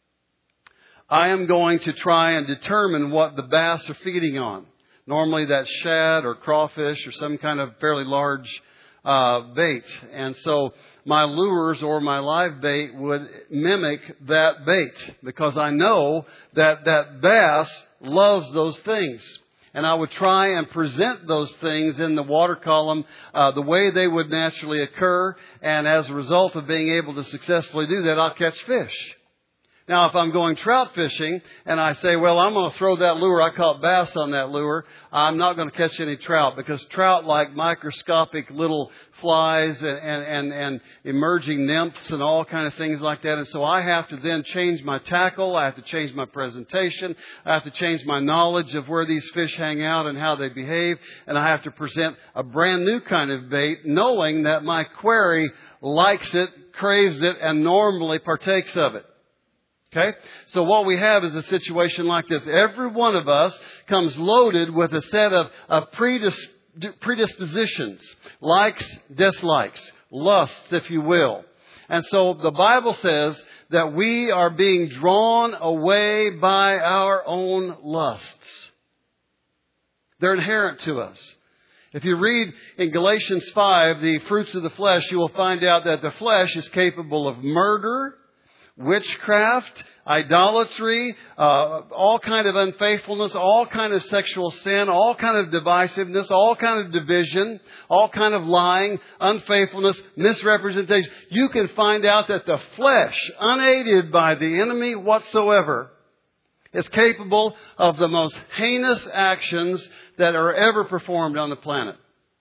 I am going to try and determine what the bass are feeding on. Normally that's shad or crawfish or some kind of fairly large bait. And so my lures or my live bait would mimic that bait because I know that that bass loves those things. And I would try and present those things in the water column the way they would naturally occur. And as a result of being able to successfully do that, I'll catch fish. Now, if I'm going trout fishing and I say, well, I'm going to throw that lure, I caught bass on that lure, I'm not going to catch any trout because trout like microscopic little flies and emerging nymphs and all kind of things like that. And so I have to then change my tackle. I have to change my presentation. I have to change my knowledge of where these fish hang out and how they behave. And I have to present a brand new kind of bait knowing that my quarry likes it, craves it, and normally partakes of it. Okay? So what we have is a situation like this. Every one of us comes loaded with a set of predispositions, likes, dislikes, lusts, if you will. And so the Bible says that we are being drawn away by our own lusts. They're inherent to us. If you read in Galatians 5, the fruits of the flesh, you will find out that the flesh is capable of murder, witchcraft, idolatry, all kind of unfaithfulness, all kind of sexual sin, all kind of divisiveness, all kind of division, all kind of lying, unfaithfulness, misrepresentation. You can find out that the flesh, unaided by the enemy whatsoever, is capable of the most heinous actions that are ever performed on the planet.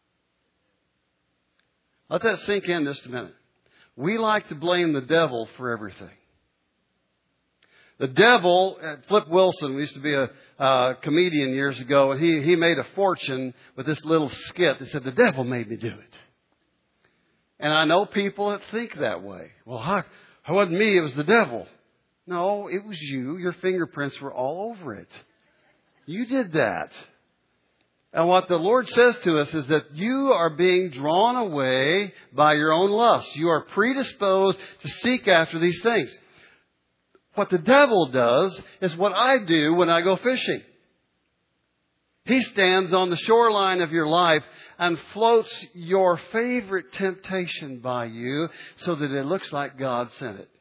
Let that sink in just a minute. We like to blame the devil for everything. The devil, Flip Wilson, who used to be a comedian years ago, and he made a fortune with this little skit that said, the devil made me do it. And I know people that think that way. Well, it wasn't me, it was the devil. No, it was you. Your fingerprints were all over it. You did that. And what the Lord says to us is that you are being drawn away by your own lust. You are predisposed to seek after these things. What the devil does is what I do when I go fishing. He stands on the shoreline of your life and floats your favorite temptation by you so that it looks like God sent it.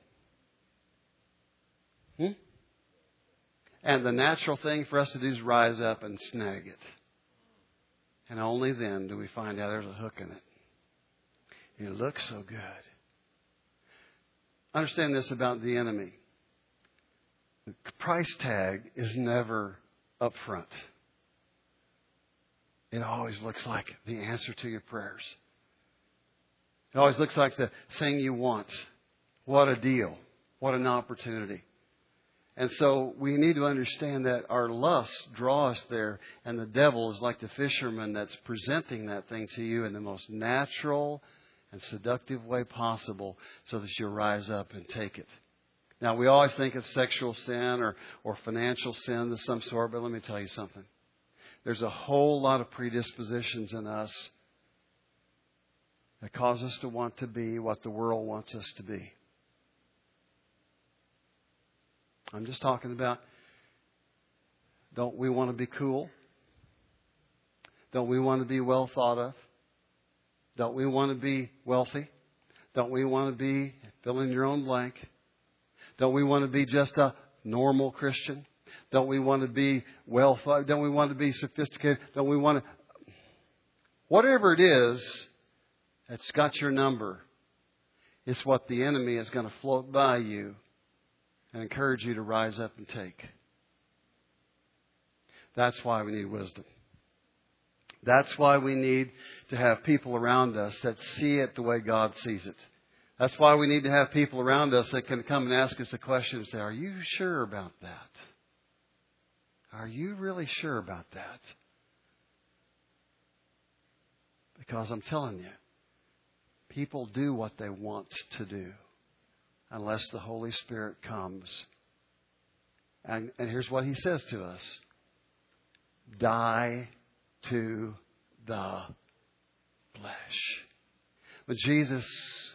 And the natural thing for us to do is rise up and snag it. And only then do we find out there's a hook in it. It looks so good. Understand this about the enemy. The price tag is never up front. It always looks like the answer to your prayers. It always looks like the thing you want. What a deal. What an opportunity. And so we need to understand that our lusts draw us there, and the devil is like the fisherman that's presenting that thing to you in the most natural and seductive way possible so that you'll rise up and take it. Now, we always think of sexual sin or financial sin of some sort, but let me tell you something. There's a whole lot of predispositions in us that cause us to want to be what the world wants us to be. I'm just talking about, don't we want to be cool? Don't we want to be well thought of? Don't we want to be wealthy? Don't we want to be, fill in your own blank? Don't we want to be just a normal Christian? Don't we want to be well thought? Don't we want to be sophisticated? Don't we want to... Whatever it is that's got your number, it's what the enemy is going to float by you and encourage you to rise up and take. That's why we need wisdom. That's why we need to have people around us that see it the way God sees it. That's why we need to have people around us that can come and ask us a question and say, are you sure about that? Are you really sure about that? Because I'm telling you, people do what they want to do unless the Holy Spirit comes. And here's what He says to us. Die to the flesh. But Jesus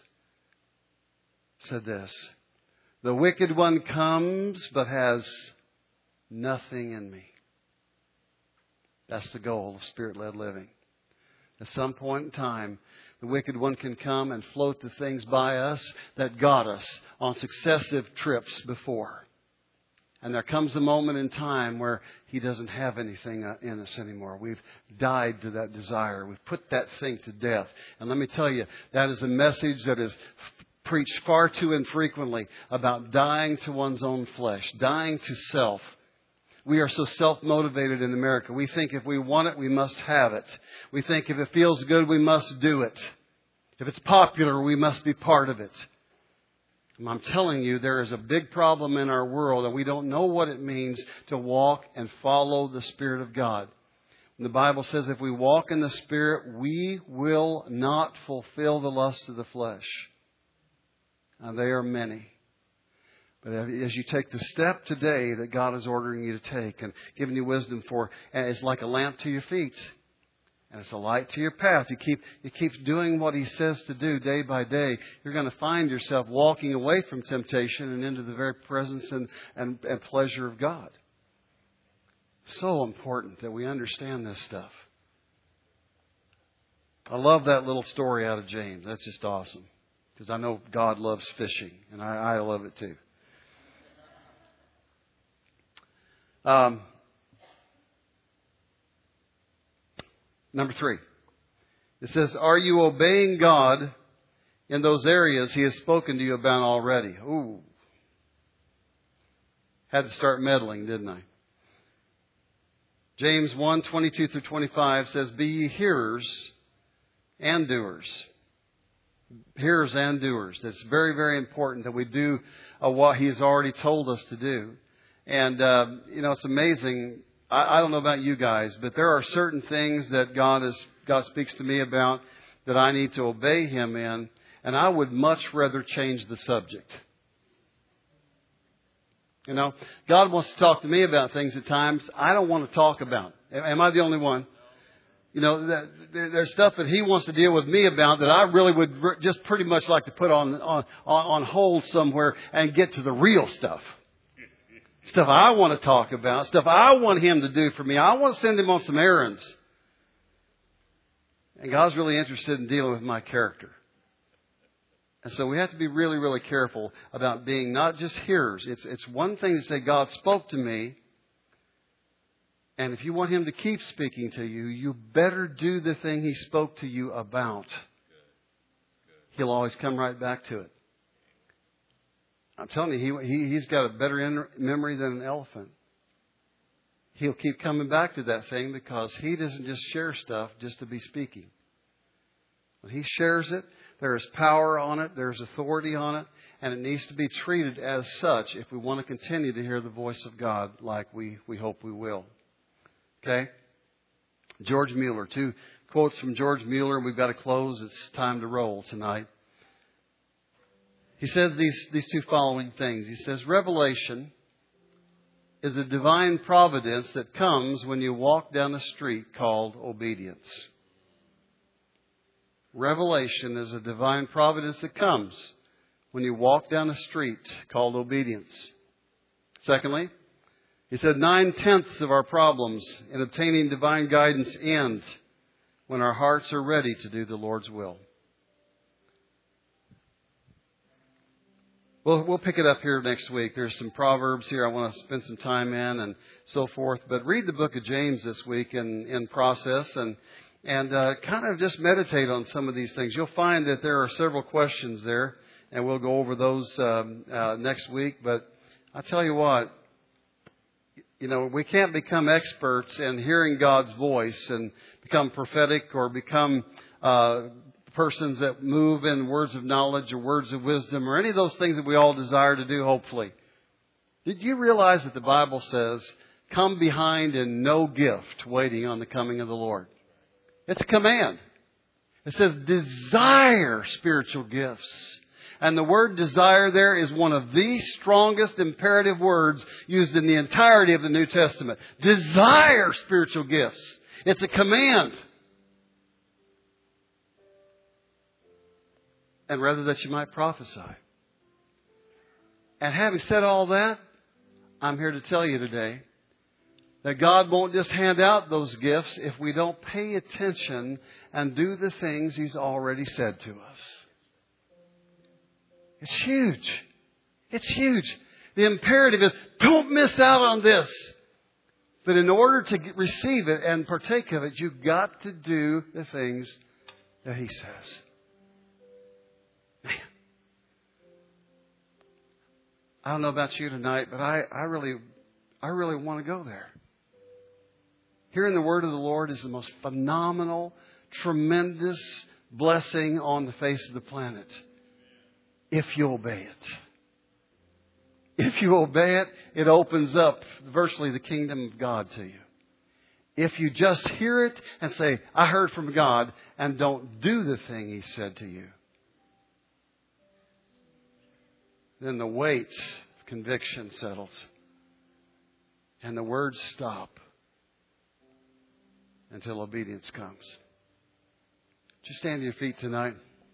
said this, the wicked one comes but has nothing in me. That's the goal of Spirit-led living. At some point in time, the wicked one can come and float the things by us that got us on successive trips before. And there comes a moment in time where he doesn't have anything in us anymore. We've died to that desire. We've put that thing to death. And let me tell you, that is a message that is preached far too infrequently about dying to one's own flesh, dying to self. We are so self-motivated in America. We think if we want it, we must have it. We think if it feels good, we must do it. If it's popular, we must be part of it. I'm telling you, there is a big problem in our world, and we don't know what it means to walk and follow the Spirit of God. And the Bible says if we walk in the Spirit, we will not fulfill the lusts of the flesh. Now, they are many. But as you take the step today that God is ordering you to take and giving you wisdom for, and it's like a lamp to your feet. And it's a light to your path. You keep doing what He says to do day by day. You're going to find yourself walking away from temptation and into the very presence and pleasure of God. So important that we understand this stuff. I love that little story out of James. That's just awesome. Because I know God loves fishing. And I love it too. Number 3. It says, are you obeying God in those areas He has spoken to you about already? Ooh. Had to start meddling, didn't I? James 1:22-25 says, be ye hearers and doers. Hearers and doers. It's very, very important that we do what He has already told us to do. And, it's amazing. I don't know about you guys, but there are certain things that God speaks to me about that I need to obey Him in, and I would much rather change the subject. God wants to talk to me about things at times I don't want to talk about. Am I the only one? There's stuff that He wants to deal with me about that I really would just pretty much like to put on hold somewhere and get to the real stuff. Stuff I want to talk about. Stuff I want Him to do for me. I want to send Him on some errands. And God's really interested in dealing with my character. And so we have to be really, really careful about being not just hearers. It's one thing to say, God spoke to me. And if you want Him to keep speaking to you, you better do the thing He spoke to you about. He'll always come right back to it. I'm telling you, he's got a better memory than an elephant. He'll keep coming back to that thing because He doesn't just share stuff just to be speaking. When He shares it, there is power on it, there's authority on it, and it needs to be treated as such if we want to continue to hear the voice of God like we hope we will. Okay? George Mueller. 2 quotes from George Mueller, and we've got to close. It's time to roll tonight. He says these 2 following things. He says, revelation is a divine providence that comes when you walk down a street called obedience. Revelation is a divine providence that comes when you walk down a street called obedience. Secondly, he said 9/10 of our problems in obtaining divine guidance end when our hearts are ready to do the Lord's will. We'll pick it up here next week. There's some Proverbs here I want to spend some time in and so forth. But read the book of James this week in process and kind of just meditate on some of these things. You'll find that there are several questions there, and we'll go over those next week. But I tell you what, we can't become experts in hearing God's voice and become prophetic or become persons that move in words of knowledge or words of wisdom or any of those things that we all desire to do, hopefully. Did you realize that the Bible says, come behind in no gift waiting on the coming of the Lord? It's a command. It says desire spiritual gifts. And the word desire there is one of the strongest imperative words used in the entirety of the New Testament. Desire spiritual gifts. It's a command. And rather that you might prophesy. And having said all that, I'm here to tell you today that God won't just hand out those gifts if we don't pay attention and do the things He's already said to us. It's huge. It's huge. The imperative is don't miss out on this. But in order to receive it and partake of it, you've got to do the things that He says. Man. I don't know about you tonight, but I really want to go there. Hearing the word of the Lord is the most phenomenal, tremendous blessing on the face of the planet. If you obey it. If you obey it, it opens up virtually the kingdom of God to you. If you just hear it and say, I heard from God, and don't do the thing He said to you, then the weight of conviction settles. And the words stop until obedience comes. Just stand to your feet tonight.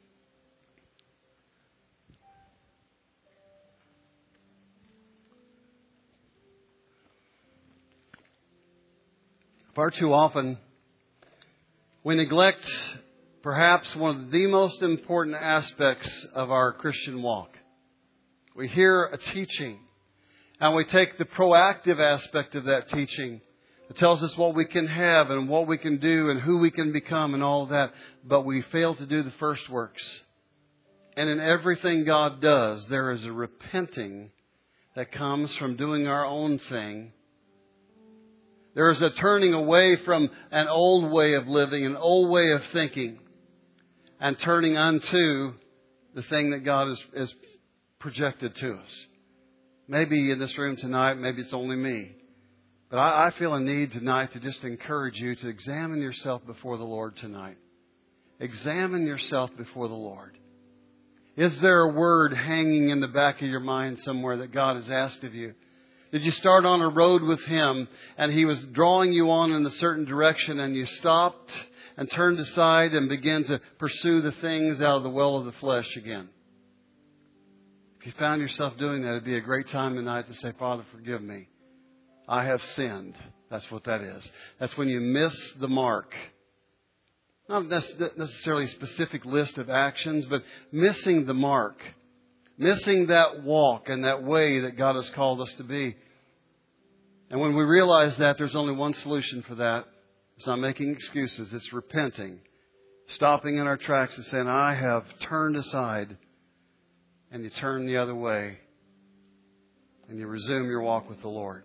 Far too often, we neglect perhaps one of the most important aspects of our Christian walk. We hear a teaching, and we take the proactive aspect of that teaching. It tells us what we can have and what we can do and who we can become and all of that. But we fail to do the first works. And in everything God does, there is a repenting that comes from doing our own thing. There is a turning away from an old way of living, an old way of thinking, and turning unto the thing that God has projected to us. Maybe in this room tonight, maybe it's only me. But I feel a need tonight to just encourage you to examine yourself before the Lord tonight. Examine yourself before the Lord. Is there a word hanging in the back of your mind somewhere that God has asked of you? Did you start on a road with Him and He was drawing you on in a certain direction and you stopped and turned aside and began to pursue the things out of the well of the flesh again? If you found yourself doing that, it'd be a great time tonight to say, Father, forgive me. I have sinned. That's what that is. That's when you miss the mark. Not necessarily a specific list of actions, but missing the mark. Missing that walk and that way that God has called us to be. And when we realize that, there's only one solution for that. It's not making excuses. It's repenting. Stopping in our tracks and saying, I have turned aside. And you turn the other way. And you resume your walk with the Lord.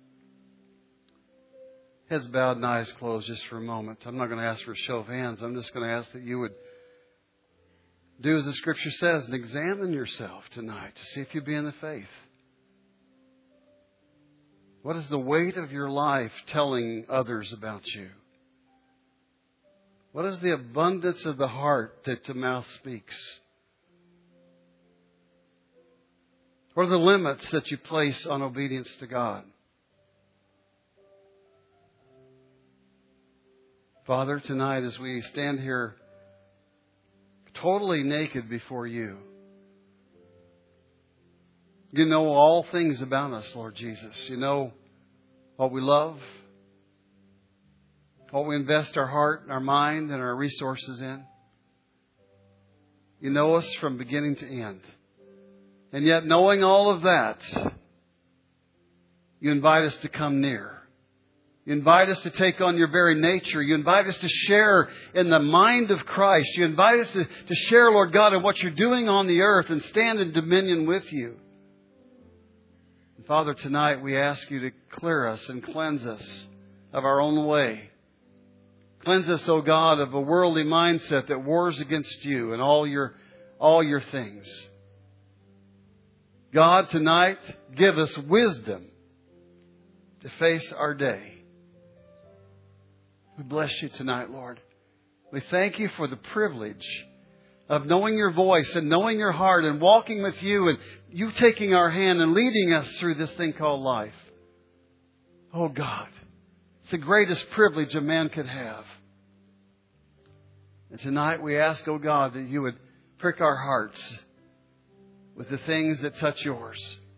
Heads bowed and eyes closed just for a moment. I'm not going to ask for a show of hands. I'm just going to ask that you would do as the Scripture says and examine yourself tonight to see if you be in the faith. What is the weight of your life telling others about you? What is the abundance of the heart that the mouth speaks? What are the limits that you place on obedience to God? Father, tonight as we stand here totally naked before you, You know all things about us, Lord Jesus. You know what we love, what we invest our heart, our mind, and our resources in. You know us from beginning to end. And yet, knowing all of that, you invite us to come near. You invite us to take on your very nature. You invite us to share in the mind of Christ. You invite us to share, Lord God, in what you're doing on the earth and stand in dominion with you. And Father, tonight we ask you to clear us and cleanse us of our own way. Cleanse us, O God, of a worldly mindset that wars against you and all your things. God, tonight, give us wisdom to face our day. We bless you tonight, Lord. We thank you for the privilege of knowing your voice and knowing your heart and walking with you and you taking our hand and leading us through this thing called life. Oh God, it's the greatest privilege a man could have. And tonight we ask, oh God, that you would prick our hearts with the things that touch yours.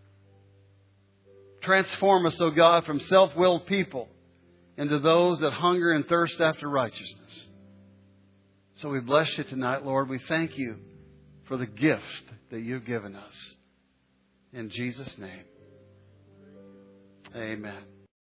Transform us, oh God, from self-willed people into those that hunger and thirst after righteousness. So we bless you tonight, Lord. We thank you for the gift that you've given us. In Jesus' name, amen.